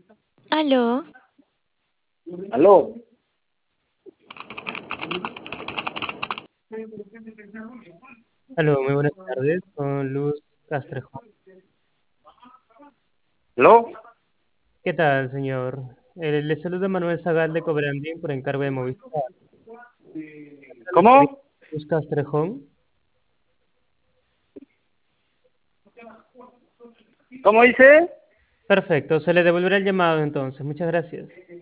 Aló, Aló, Aló, muy buenas tardes, con Luz Castrejón. aló, ¿Qué tal, señor? Le saluda Manuel Zagal de Cobrandín por encargo de Movistar. La señorita ¿cómo? Luz Castrejón. ¿Cómo dice? Perfecto, se le devolverá el llamado entonces. Muchas gracias.